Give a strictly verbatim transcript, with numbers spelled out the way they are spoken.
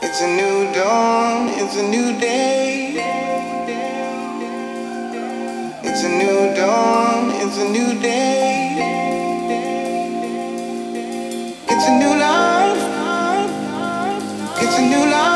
It's a new dawn, it's a new day. It's a new dawn, it's a new day. It's a new life, it's a new life.